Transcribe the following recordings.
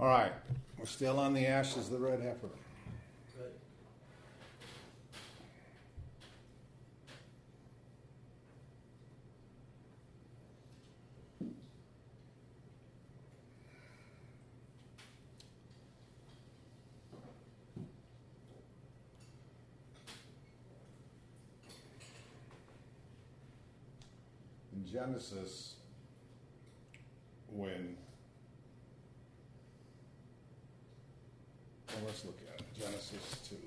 All right, we're still on the ashes of the red heifer. Good. In Genesis, when let's look at it. Genesis 2.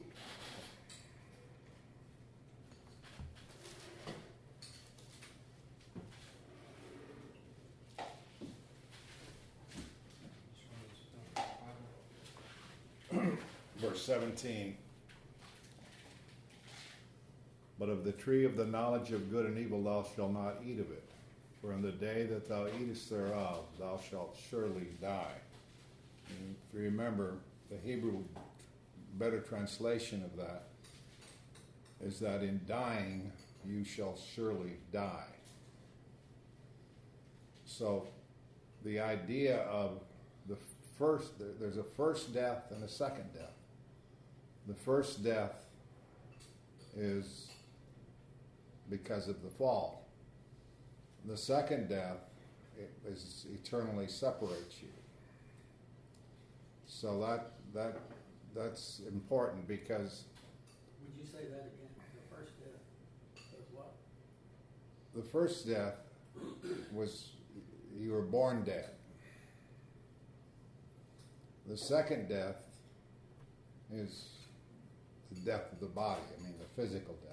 Verse 17. But of the tree of the knowledge of good and evil thou shalt not eat of it. For in the day that thou eatest thereof, thou shalt surely die. And if you remember, the Hebrew better translation of that is that in dying you shall surely die. So the idea of there's a first death and a second death. The first death is because of the fall. The second death is eternally separates you. So that's important because Would you say that again? The first death was what? the first death was you were born dead. The second death is the death of the body, the physical death.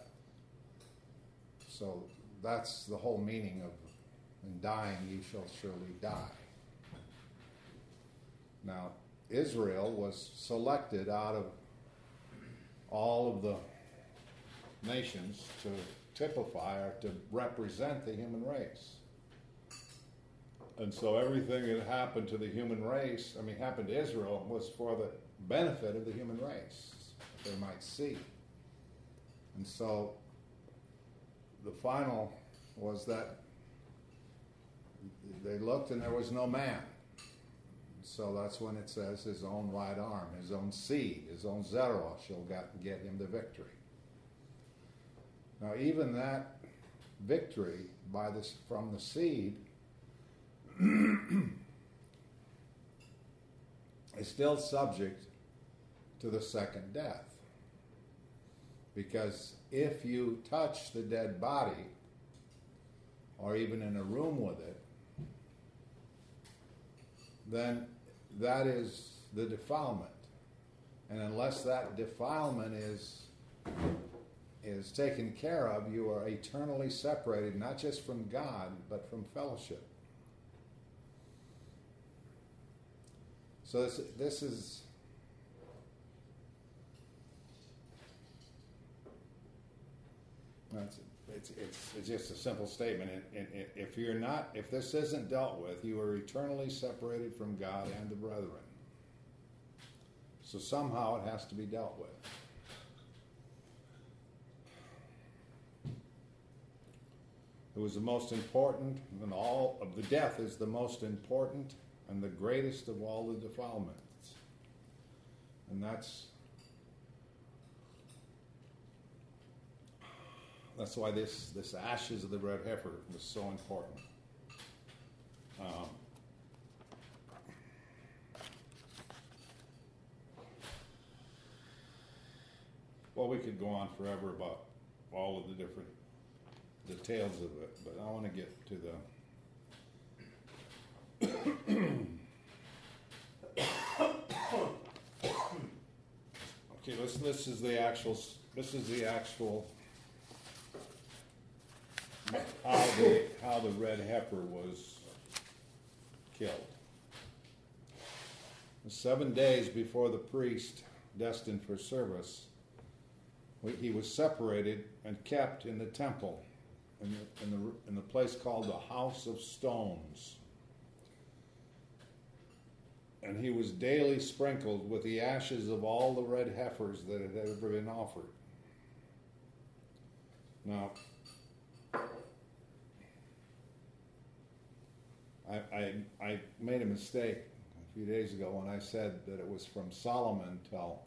So that's the whole meaning of in dying you shall surely die. Now, Israel was selected out of all of the nations to typify or to represent the human race. And so everything that happened to the human race, happened to Israel, was for the benefit of the human race, that they might see. And so the final was that they looked and there was no man. So that's when it says his own right arm, his own seed, his own Zerah shall get him the victory. Now even that victory from the seed is still subject to the second death. Because if you touch the dead body, or even in a room with it, then that is the defilement. And unless that defilement is taken care of, you are eternally separated, not just from God, but from fellowship. So this is it's just a simple statement. If this isn't dealt with, you are eternally separated from God and the brethren. So somehow it has to be dealt with. It was the most important, and all of the death is the most important and the greatest of all the defilements. And that's why this ashes of the red heifer was so important. Well, we could go on forever about all of the different details of it, but I want to get to the okay, this is the actual how the red heifer was killed. 7 days before the priest destined for service, he was separated and kept in the temple in the place called the House of Stones. And he was daily sprinkled with the ashes of all the red heifers that had ever been offered. Now, I made a mistake few days ago when I said that it was from Solomon till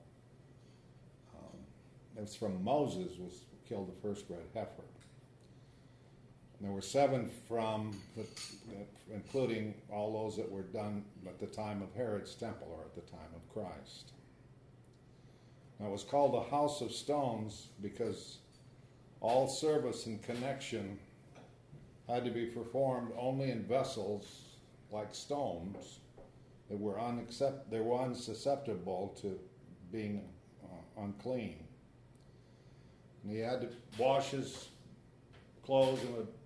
it was from Moses was killed the first red heifer. And there were 7 including all those that were done at the time of Herod's temple or at the time of Christ. Now it was called the House of Stones because all service and connection had to be performed only in vessels like stones that were unsusceptible to being unclean. And he had to wash his clothes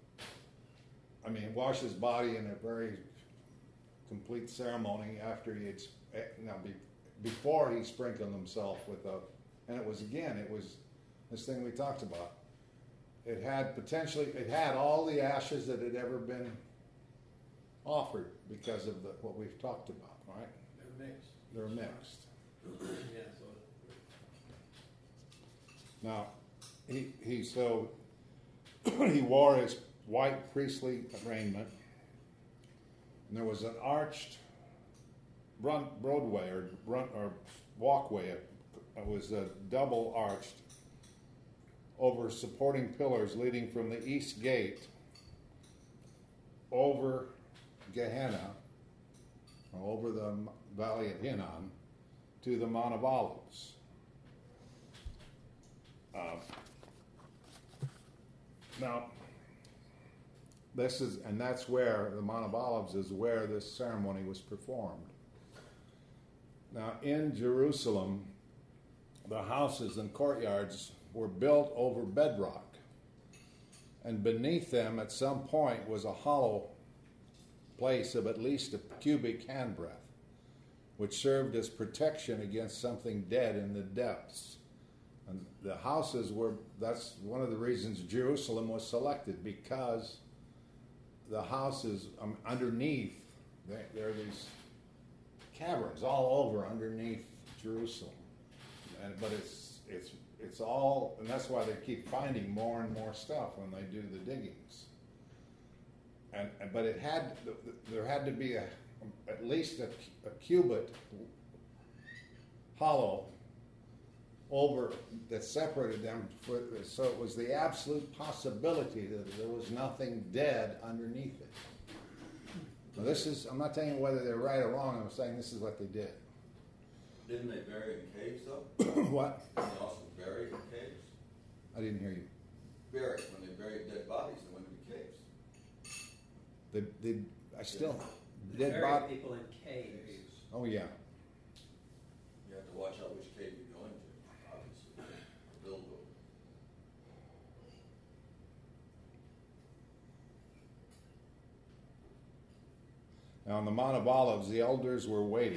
wash his body in a very complete ceremony after he had, before he sprinkled himself with and it was this thing we talked about. It had all the ashes that had ever been offered because of what we've talked about, right? They're mixed. They're mixed. Yeah, so Now, he wore his white priestly raiment, and there was an arched roadway or walkway. It was a double arched over supporting pillars leading from the east gate over Gehenna, over the valley of Hinnom, to the Mount of Olives. Now, that's where the Mount of Olives is where this ceremony was performed. Now, in Jerusalem, the houses and courtyards were built over bedrock, and beneath them at some point was a hollow place of at least a cubic handbreadth, which served as protection against something dead in the depths. And the houses that's one of the reasons Jerusalem was selected, because the houses underneath, there are these caverns all over underneath Jerusalem. But it's all, and that's why they keep finding more and more stuff when they do the diggings. But there had to be at least a cubit hollow over that separated them, so it was the absolute possibility that there was nothing dead underneath it. Now I'm not telling you whether they're right or wrong, I'm saying this is what they did. Didn't they bury in caves, though? What? Didn't they also bury in caves? I didn't hear you. Buried. When they buried dead bodies, they went into caves. Dead bury body. people in caves. Oh yeah. You have to watch out which cave you go into, obviously. Build them. Now on the Mount of Olives, the elders were waiting.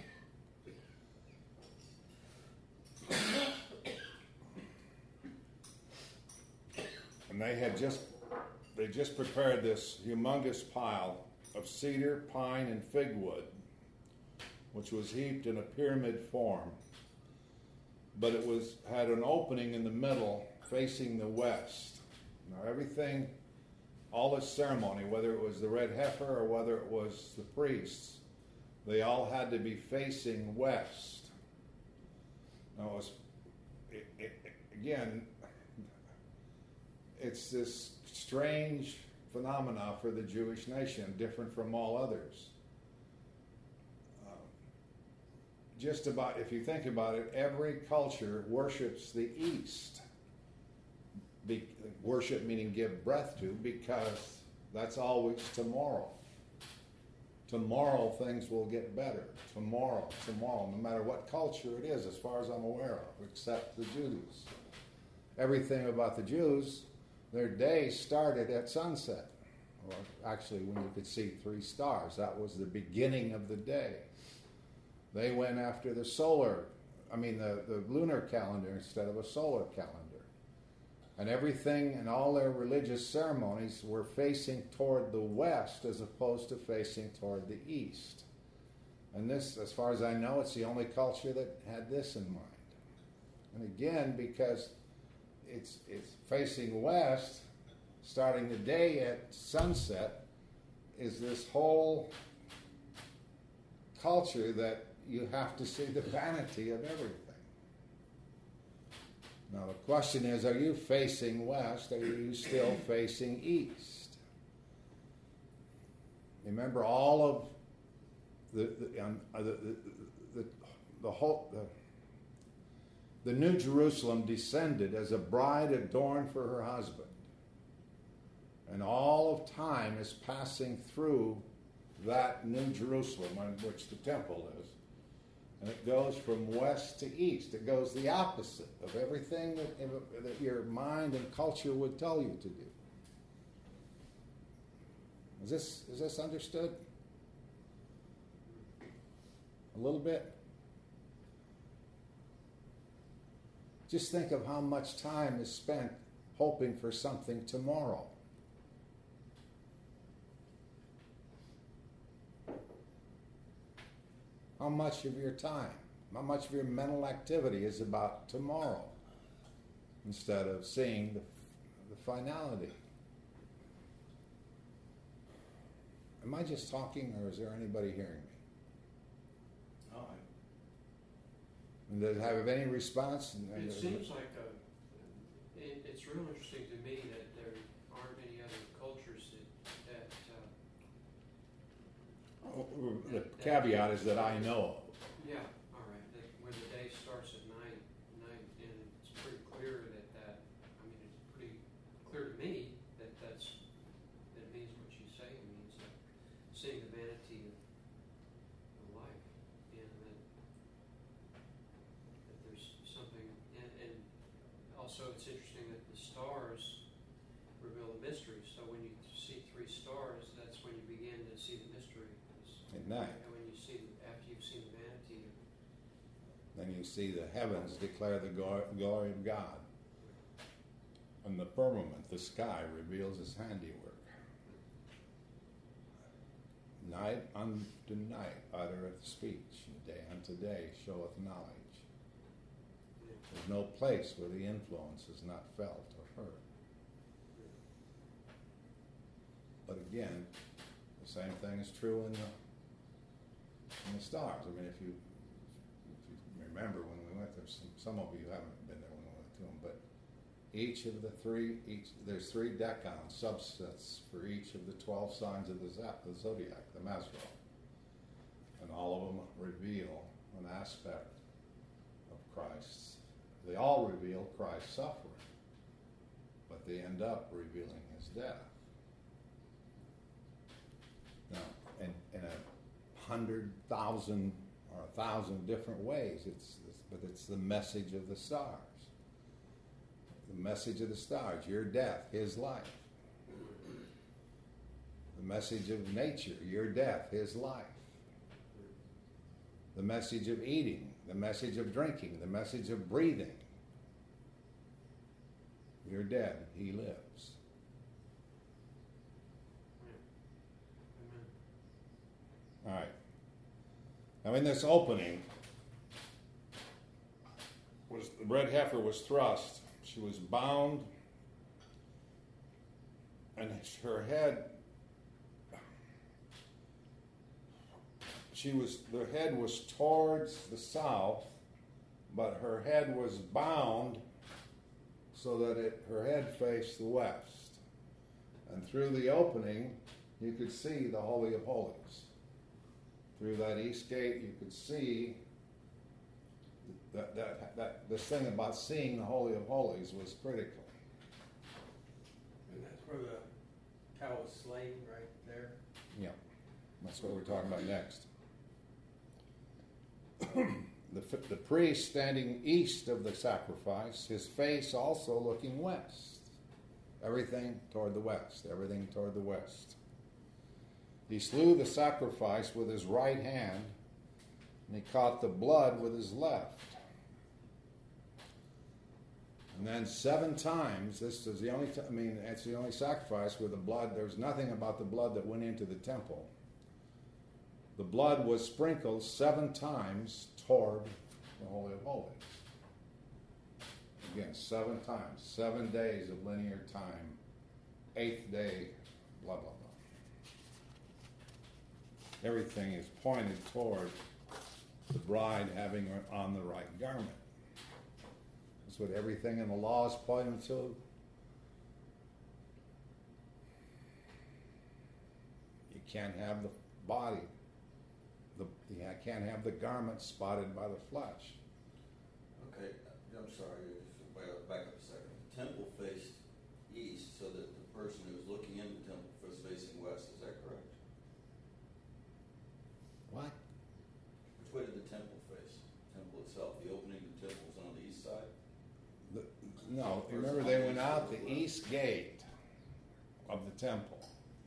And they just prepared this humongous pile of cedar, pine, and fig wood, which was heaped in a pyramid form. But it had an opening in the middle facing the west. Now everything, all this ceremony, whether it was the red heifer or whether it was the priests, they all had to be facing west. Now again, it's this strange phenomena for the Jewish nation, different from all others. Just about, if you think about it, every culture worships the east. Worship meaning give breath to, because that's always tomorrow. Tomorrow things will get better. Tomorrow, no matter what culture it is, as far as I'm aware of, except the Jews. Everything about the Jews, their day started at sunset. Or actually, when you could see 3 stars, that was the beginning of the day. They went after the lunar calendar instead of a solar calendar. And everything and all their religious ceremonies were facing toward the west as opposed to facing toward the east. And this, as far as I know, it's the only culture that had this in mind. And again, because it's facing west, starting the day at sunset, is this whole culture that you have to see the vanity of everything. Now the question is, are you facing west, or are you still facing east? Remember, all of the New Jerusalem descended as a bride adorned for her husband. And all of time is passing through that New Jerusalem on which the temple is. And it goes from west to east. It goes the opposite of everything that your mind and culture would tell you to do. Is this understood? A little bit? Just think of how much time is spent hoping for something tomorrow. How much of your time, how much of your mental activity is about tomorrow instead of seeing the finality? Am I just talking, or is there anybody hearing me? No, And does it have any response? It seems like it's real interesting to me that there aren't any other cultures that The caveat is that I know of. yeah, all right, that when the day starts at night, and it's pretty clear that I mean, it's pretty clear to me that it means what you say it means, like seeing the vanity of life, and that there's something, and also it's interesting that the stars reveal the mystery. So when you see 3 stars, that's when you begin to see the mystery. At night. And when you see, after you've seen the vanity, Then you see the heavens declare the glory of God. And the firmament, the sky, reveals his handiwork. Night unto night uttereth speech, and day unto day showeth knowledge. There's no place where the influence is not felt or heard. But again, the same thing is true in the stars. I mean, if you remember when we went there, some of you haven't been there when we went to them, but each of the there's 3 decans, subsets for each of the 12 signs of the zodiac, the Mazda. And all of them reveal an aspect of Christ. They all reveal Christ's suffering, but they end up revealing his death. Now, in 100,000 or 1,000 different ways, but it's the message of the stars. The message of the stars, your death, his life. The message of nature, your death, his life. The message of eating, the message of drinking, the message of breathing. You're dead, he lives. All right. Now in this opening, the red heifer was thrust. She was bound, and her head, the head was towards the south, but her head was bound so that her head faced the west. And through the opening, you could see the Holy of Holies. Through that east gate, you could see that this thing about seeing the Holy of Holies was critical. And that's where the cow was slain, right there. Yeah, that's what we're talking about next. The priest standing east of the sacrifice, his face also looking west. Everything toward the west, everything toward the west. He slew the sacrifice with his right hand, and he caught the blood with his left. And then 7 times, this is the only, it's the only sacrifice where the blood, there's nothing about the blood that went into the temple. The blood was sprinkled 7 times toward the Holy of Holies. Again, 7 times, 7 days of linear time, 8th day, blah, blah, everything is pointed toward the bride having on the right garment. That's what everything in the law is pointing to. You can't have the body, you can't have the garment spotted by the flesh. Okay, I'm sorry, back up a second. The temple faced east, so that the person who was looking in the temple was facing west, is that correct? What? Which way did the temple face? Temple itself, the opening to the temple was on the east side? No, remember they went out the east gate of the temple,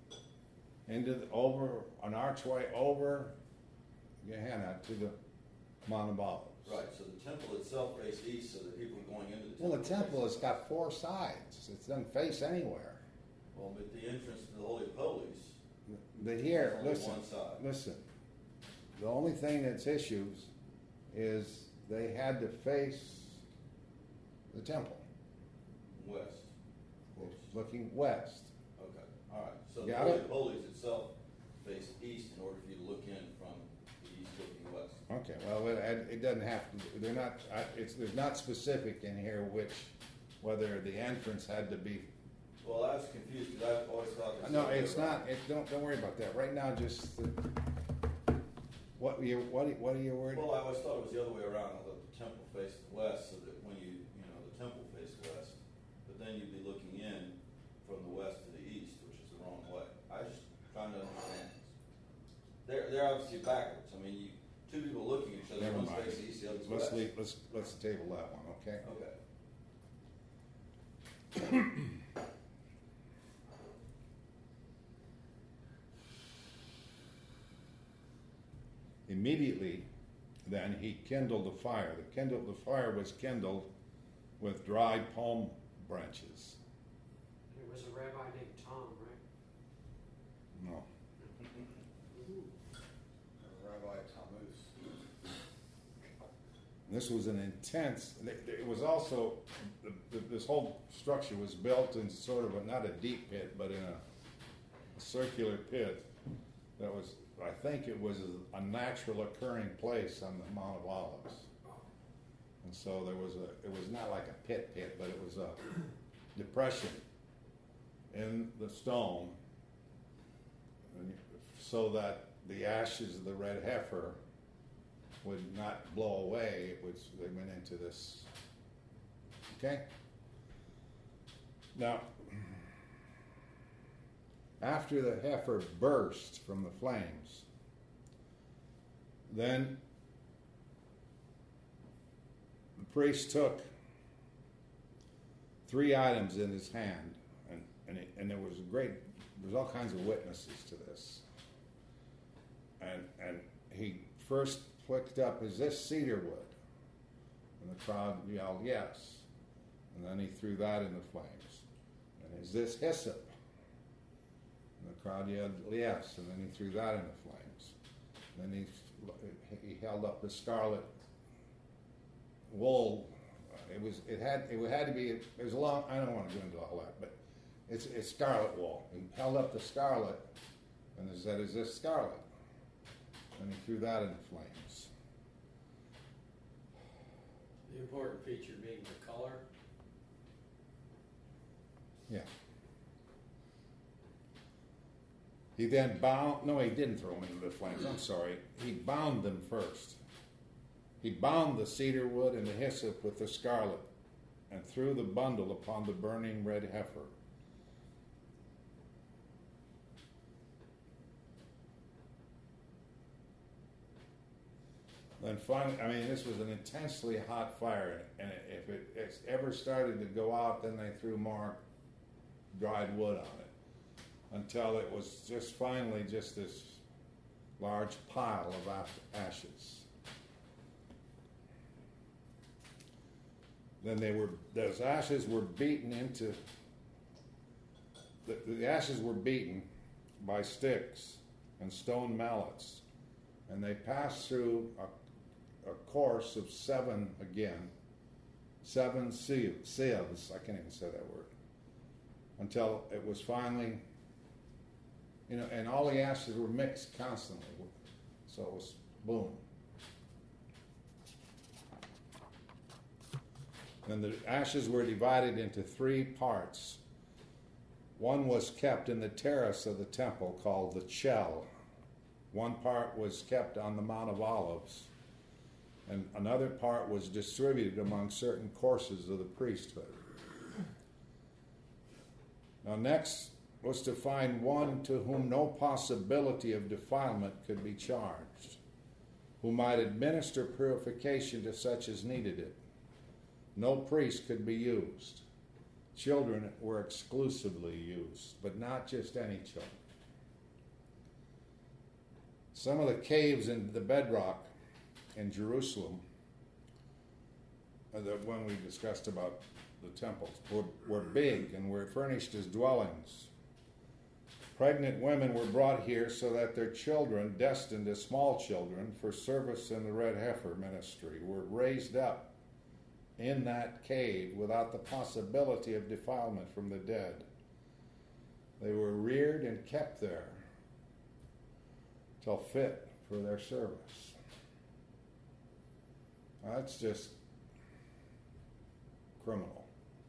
over an archway over Gehenna to the Mount of Olives. Right, so the temple itself faced east, so that people going into the temple. Well, the temple has faced got 4 sides. It doesn't face anywhere. well, but the entrance to the Holy of Holies. But here, Only listen, one side. listen. The only thing that's issues is they had to face the temple, West. looking west. Okay, all right. So the Got Holy it? of Holies itself faced east in order for you to look in from the east looking west. Okay, well, it doesn't have to. They're not. There's not specific in here whether the entrance had to be. Well, I was confused because I've always thought. No, it's not. Don't worry about that. Right now, just what are you worried? Well, I always thought it was the other way around. I thought the temple faced west, so that when the temple faced west, but then you'd be looking in from the west to the east, which is the wrong way. I just trying to understand. They're obviously backwards. I mean, two people looking at each other. Never One's mind. facing east, the other's Let's west. let's table that one. Okay. Okay. Immediately, then he kindled a fire. The fire was kindled with dried palm branches. It was a rabbi named Tom, right? No. Rabbi Tammuz. This was an intense. It was also this whole structure was built in sort of not a deep pit, but in a circular pit that was. I think it was a natural occurring place on the Mount of Olives, and so it was not like a pit, but it was a depression in the stone, so that the ashes of the red heifer would not blow away. They went into this. Okay. Now, after the heifer burst from the flames, then the priest took 3 items in his hand, and there was all kinds of witnesses to this. And he first picked up, is this cedar wood? And the crowd yelled, yes. And then he threw that in the flames. And is this hyssop? And the crowd yelled, yes. And then he threw that in the flames. And then he held up the scarlet wool. It had to be. It was a long. I don't want to go into all that, but it's scarlet wool. He held up the scarlet, and he said, "Is this scarlet?" And he threw that in the flames. The important feature being the color. Yeah. He then bound. No, he didn't throw them into the flames. I'm sorry. He bound them first. He bound the cedar wood and the hyssop with the scarlet, and threw the bundle upon the burning red heifer. Then finally, I mean, this was an intensely hot fire, and if it's ever started to go out, then they threw more dried wood on it, until it was just finally just this large pile of ashes. Then those ashes were beaten into, the ashes were beaten by sticks and stone mallets, and they passed through a course of 7 sieves, I can't even say that word, until it was finally, and all the ashes were mixed constantly So it was boom. And the ashes were divided into 3 parts. One was kept in the terrace of the temple called the Chel. One part was kept on the Mount of Olives, and another part was distributed among certain courses of the priesthood. Now next was to find one to whom no possibility of defilement could be charged, who might administer purification to such as needed it. No priest could be used. Children were exclusively used, but not just any children. Some of the caves in the bedrock in Jerusalem, when we discussed about the temples, were big and were furnished as dwellings. Pregnant women were brought here so that their children, destined as small children for service in the red heifer ministry, were raised up in that cave without the possibility of defilement from the dead. They were reared and kept there till fit for their service. Now, that's just criminal.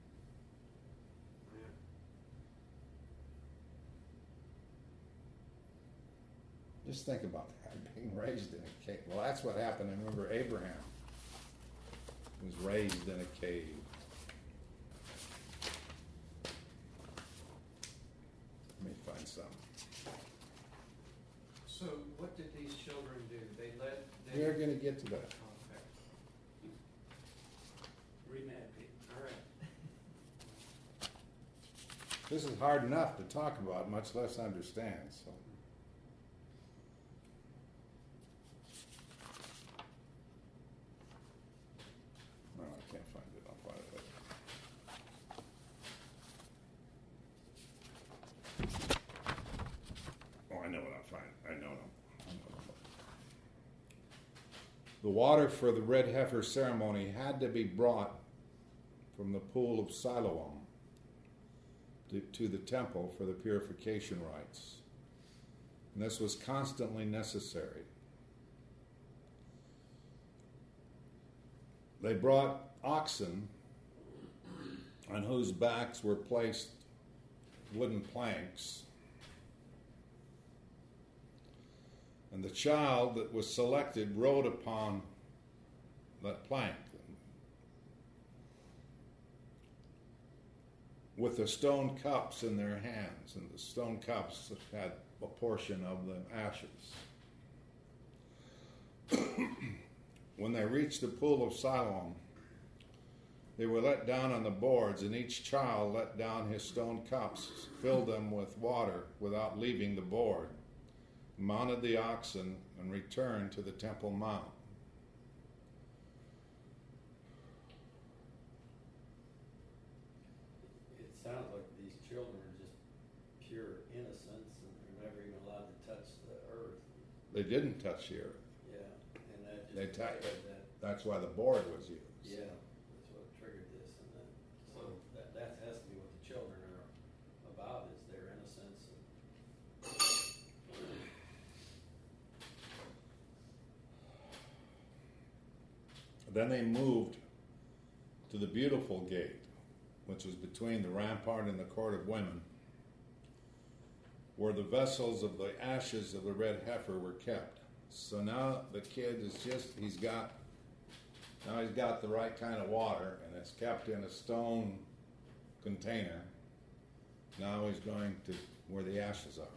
Just think about that, being raised in a cave. Well, that's what happened. And remember, Abraham was raised in a cave. Let me find some. So what did these children do? We're going to get to that. Okay. Remap it. All right. This is hard enough to talk about, much less understand. So. No, I can't find it. I'll find it later. Oh, I know what I'll find. I know. The water for the red heifer ceremony had to be brought from the pool of Siloam to the temple for the purification rites. And this was constantly necessary. They brought oxen on whose backs were placed wooden planks. And the child that was selected rode upon that plank with the stone cups in their hands, and the stone cups had a portion of the ashes. When they reached the pool of Siloam, they were let down on the boards, and each child let down his stone cups, filled them with water without leaving the board, mounted the oxen, and returned to the Temple Mount. It sounds like these children are just pure innocence and they're never even allowed to touch the earth. They didn't touch the earth. Yeah, and that just They triggered touched. that. That's why the board was used. Yeah, that's what triggered this, and then so that has to be what the children are about, is their innocence. Then they moved to the beautiful gate, which was between the rampart and the court of women, where the vessels of the ashes of the red heifer were kept. So now the kid is he's got the right kind of water, and it's kept in a stone container. Now he's going to where the ashes are.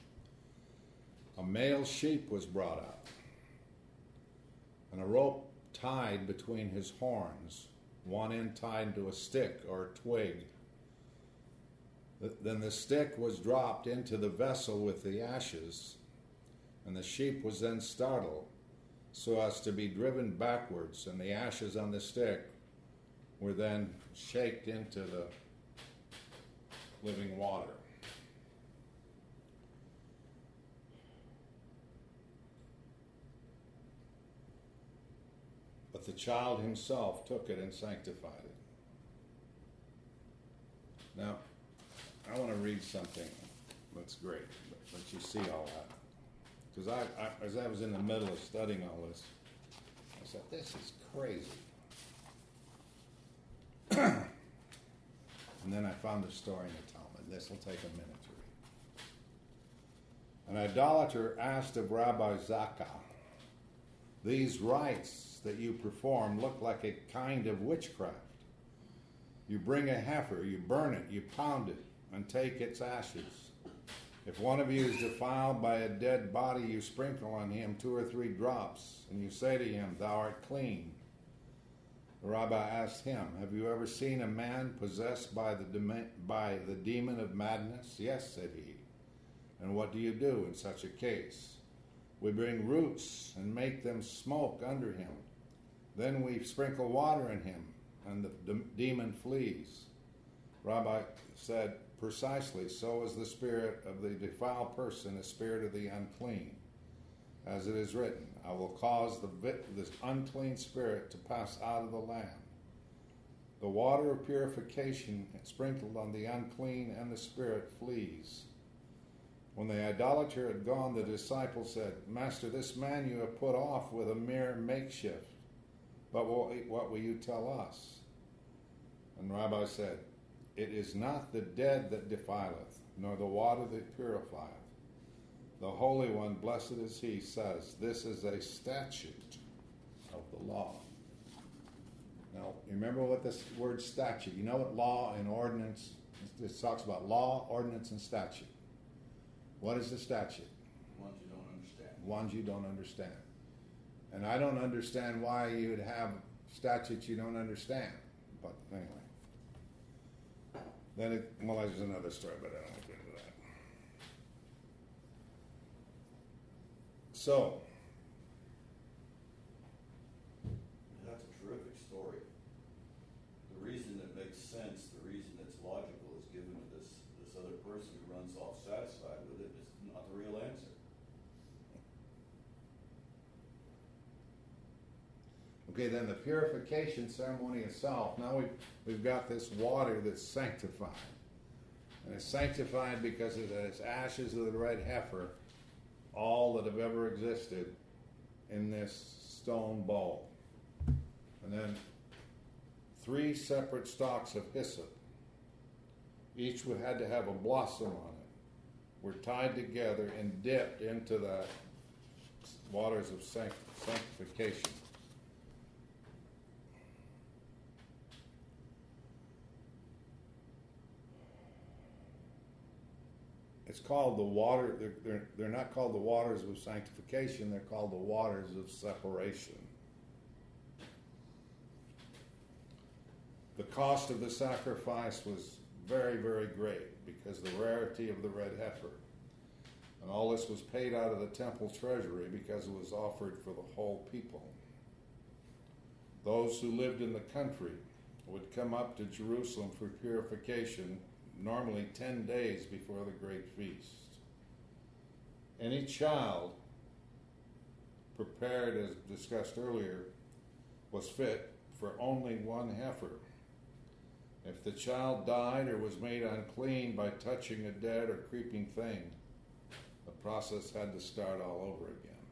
A male sheep was brought up, and a rope tied between his horns, one end tied to a stick or a twig. Then the stick was dropped into the vessel with the ashes, and the sheep was then startled so as to be driven backwards, and the ashes on the stick were then shaked into the living water. But the child himself took it and sanctified it. Now, I want to read something that's great, but you see all that. Because as I was in the middle of studying all this, I said, this is crazy. And then I found a story in the Talmud. This will take a minute to read. An idolater asked of Rabbi Zakkai, these rites that you perform look like a kind of witchcraft. You bring a heifer, you burn it, you pound it, and take its ashes. If one of you is defiled by a dead body, you sprinkle on him 2 or 3 drops, and you say to him, thou art clean. The rabbi asked him, have you ever seen a man possessed by the demon of madness? Yes, said he. And what do you do in such a case? We bring roots and make them smoke under him. Then we sprinkle water in him, and the demon flees. Rabbi said, precisely so is the spirit of the defiled person, the spirit of the unclean. As it is written, I will cause this unclean spirit to pass out of the land. The water of purification sprinkled on the unclean, and the spirit flees. When the idolater had gone, the disciples said, Master, this man you have put off with a mere makeshift. But what will you tell us? And Rabbi said, it is not the dead that defileth, nor the water that purifieth. The Holy One, blessed is he, says, this is a statute of the law. Now, remember what this word statute, you know what law and ordinance, this talks about law, ordinance, and statute. What is the statute? Ones you don't understand. Ones you don't understand. And I don't understand why you would have statutes you don't understand. But anyway. Then there's another story, but I don't want to get into that. So, That's a terrific story. The reason it makes sense, the reason it's logical is given to this other person who runs off satisfied with it is not the real answer. okay, then the purification ceremony itself. Now we've got this water that's sanctified. And it's sanctified because it has ashes of the red heifer, all that have ever existed, in this stone bowl. And then 3 separate stalks of hyssop. Each had to have a blossom on it. Were tied together and dipped into the waters of sanctification. It's called the water, they're not called the waters of sanctification, they're called the waters of separation. The cost of the sacrifice was very, very great because of the rarity of the red heifer. And all this was paid out of the temple treasury because it was offered for the whole people. Those who lived in the country would come up to Jerusalem for purification normally 10 days before the great feast. Any child prepared, as discussed earlier, was fit for only 1 heifer. If the child died or was made unclean by touching a dead or creeping thing, the process had to start all over again.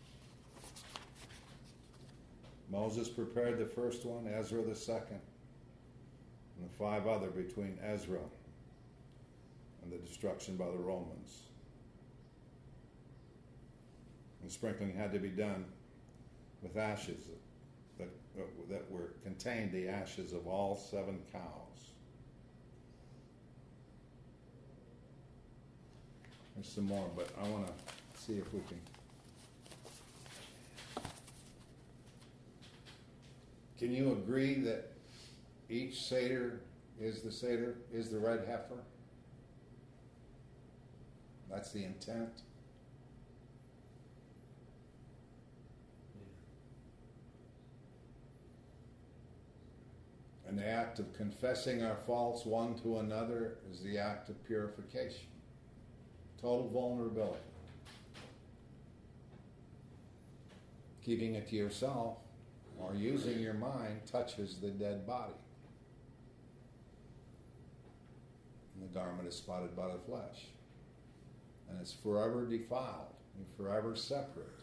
Moses prepared the first one, Ezra the second, and the 5 other between Ezra and the destruction by the Romans. And sprinkling had to be done with ashes that were contained the ashes of all 7 cows. There's some more, but I want to see if we can. Can you agree that each Seder is the red heifer? That's the intent. And the act of confessing our faults one to another is the act of purification. Total vulnerability. Keeping it to yourself or using your mind touches the dead body. And the garment is spotted by the flesh. And it's forever defiled You're forever separate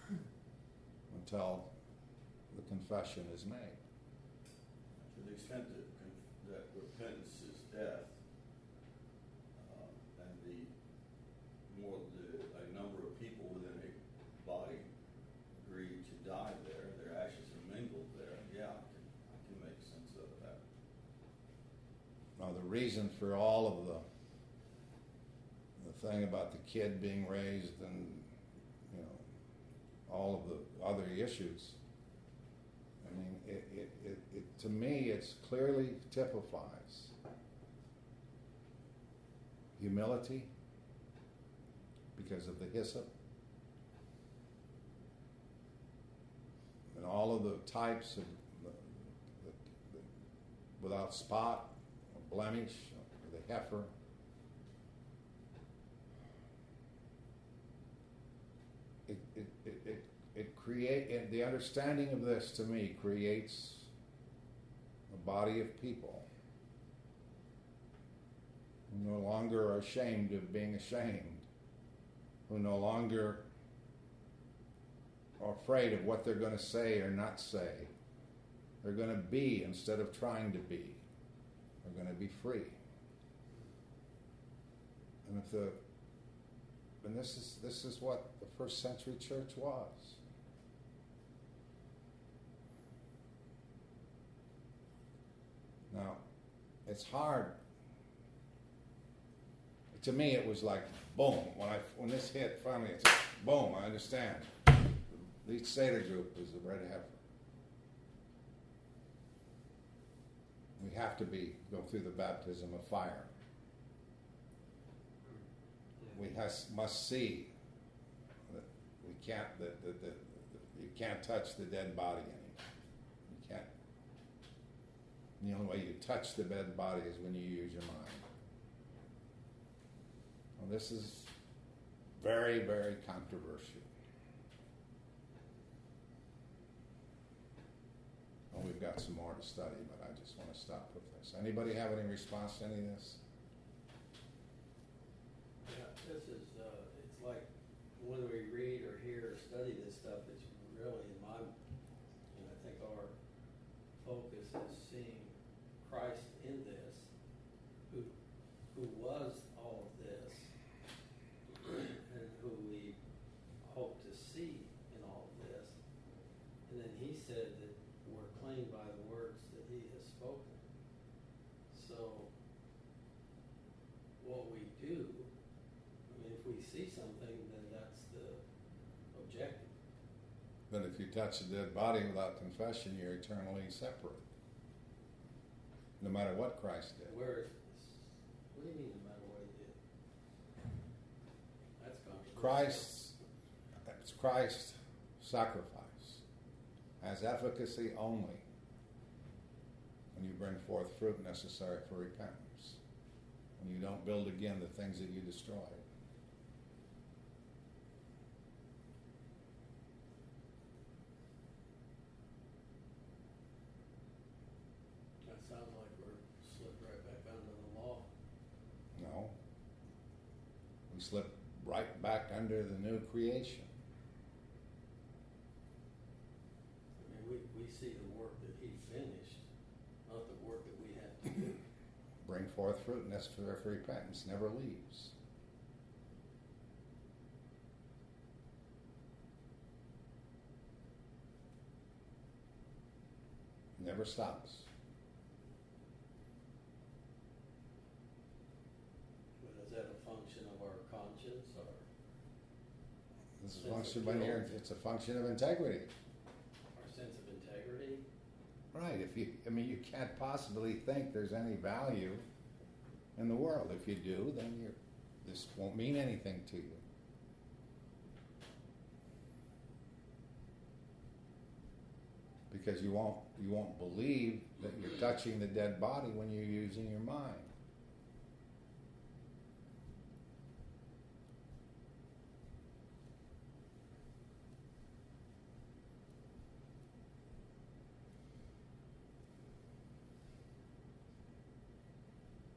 until the confession is made. To the extent that repentance is death, and a number of people within a body agree to die there, their ashes are mingled there, yeah, I can make sense of that. Now, the reason for all of the thing about the kid being raised and, you know, all of the other issues, I mean, it to me, it's clearly typifies humility because of the hyssop and all of the types of without spot or blemish, or the heifer. It create the understanding of this to me creates a body of people who no longer are ashamed of being ashamed, who no longer are afraid of what they're going to say or not say. They're going to be instead of trying to be. They're going to be free. And this is what the first century church was. Now, it's hard. To me, it was like boom. When this hit finally, it's boom. I understand. The Seder group is the red heifer. We have to go through the baptism of fire. We must see that we can't that you can't touch the dead body anymore. You can't. And the only way you touch the dead body is when you use your mind. Well, this is very, very controversial. Well, we've got some more to study, but I just want to stop with this. Anybody have any response to any of this? Yeah, this is, it's like when we read or hear or study this stuff, it's really and I think our focus is seeing Christ in this, who was all of this, and who we hope to see in all of this. And then he said that we're clean by the words that he has spoken. So what we do, I mean, if we see something, then that's the objective. But if you touch a dead body without confession, you're eternally separate. No matter what Christ did. What do you mean, no matter what he did? That's controversial. Christ's sacrifice has efficacy only when you bring forth fruit necessary for repentance. When you don't build again the things that you destroyed. That sounds like we're slipped right back under the law. No. We slip right back under the new creation. I mean, we see the work that he finished, not the work that we have to do. Bring forth fruit necessary for repentance. Never leaves. Never stops. But is that a function of our conscience or This is a function right here. It's a function of integrity. our sense of integrity? Right. You can't possibly think there's any value in the world. If you do, then this won't mean anything to you. Because you won't believe that you're touching the dead body when you're using your mind.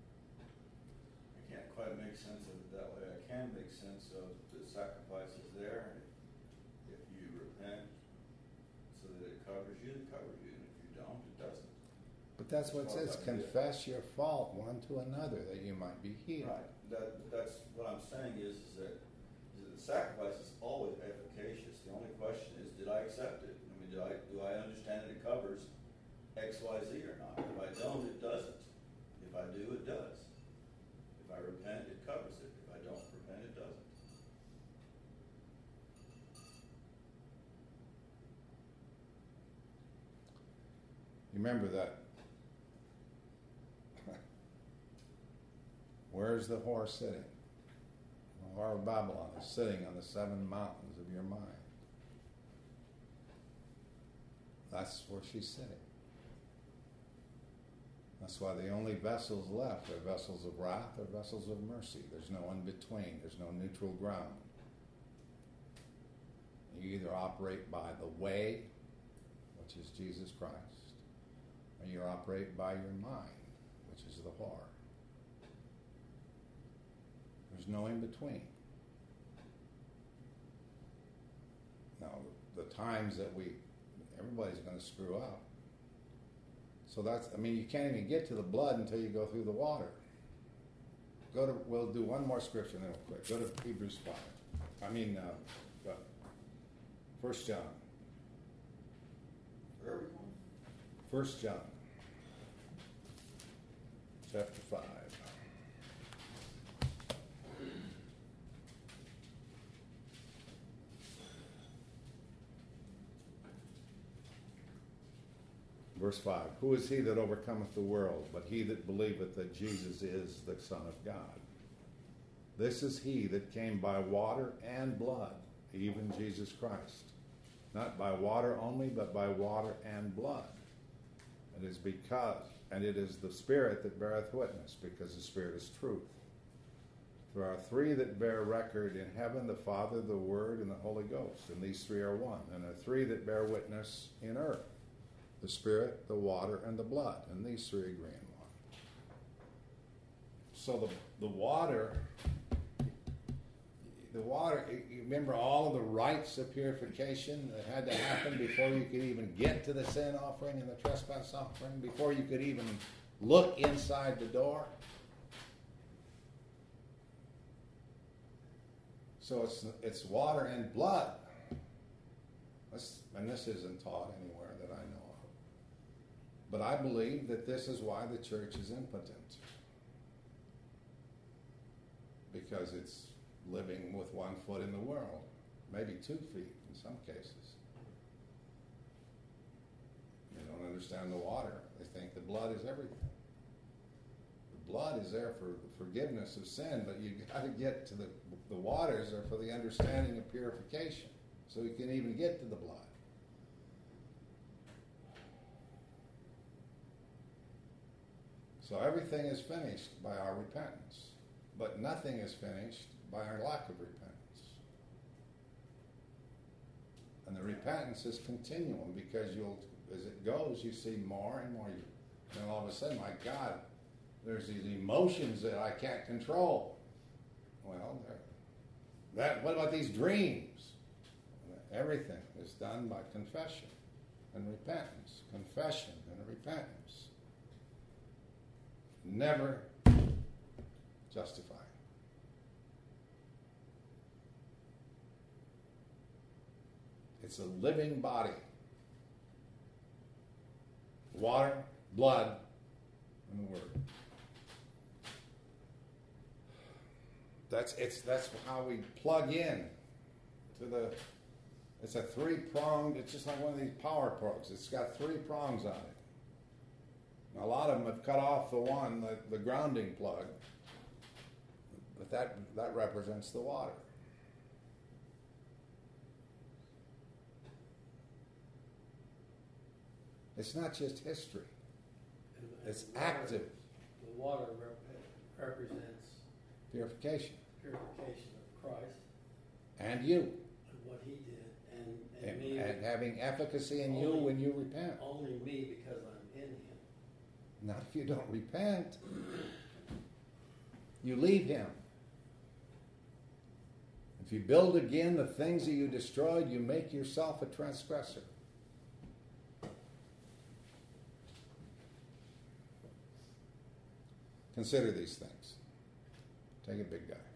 I can't quite make sense of it that way. I can make sense of the sacrifices there you, it covers you, and if you don't, it doesn't. But that's what it says, confess your fault one to another that you might be healed. Right. That's what I'm saying is that the sacrifice is always efficacious. The only question is, did I accept it? I mean, do I understand that it covers X, Y, Z or not? If I don't, it doesn't. If I do, it does. If I repent, it covers it. If I don't repent, it doesn't. You remember that? Where's the whore sitting? The whore of Babylon is sitting on the 7 mountains of your mind. That's where she's sitting. That's why the only vessels left are vessels of wrath or vessels of mercy. There's no in between. There's no neutral ground. You either operate by the way, which is Jesus Christ, or you operate by your mind, which is the whore. There's no in between. Now, the times that everybody's going to screw up. So you can't even get to the blood until you go through the water. We'll do one more scripture real quick. Go to Hebrews 5. 1 John. Where are we going? 1 John. Chapter 5. Verse 5, who is he that overcometh the world, but he that believeth that Jesus is the Son of God? This is he that came by water and blood, even Jesus Christ. Not by water only, but by water and blood. It is the Spirit that beareth witness, because the Spirit is truth. There are 3 that bear record in heaven, the Father, the Word, and the Holy Ghost, and these 3 are one. And there are 3 that bear witness in earth, the Spirit, the water, and the blood, and these 3 agree in one. So the water, you remember all of the rites of purification that had to happen before you could even get to the sin offering and the trespass offering, before you could even look inside the door? So it's water and blood. And this isn't taught anywhere that I know of. But I believe that this is why the church is impotent. Because it's living with 1 foot in the world, maybe 2 feet in some cases. They don't understand the water. They think the blood is everything. The blood is there for the forgiveness of sin, but you got to get to the waters are for the understanding of purification, so you can even get to the blood. So everything is finished by our repentance, but nothing is finished by our lack of repentance. And the repentance is continuum, because as it goes, you see more and more. And all of a sudden, my God, there's these emotions that I can't control. Well, what about these dreams? Everything is done by confession and repentance. Confession and repentance. Never justifying. It's a living body. Water, blood, and the Word. That's how we plug in to it's a 3-pronged, it's just like one of these power plugs. It's got 3 prongs on it. Now, a lot of them have cut off the grounding plug, but that represents the water. It's not just history. It's active. The water represents Purification. purification of Christ And you. and what he did, and me. And having efficacy in you when you repent. Only me, because I'm in him. Not if you don't repent. You leave him. If you build again the things that you destroyed, you make yourself a transgressor. Consider these things. Take it, big guy.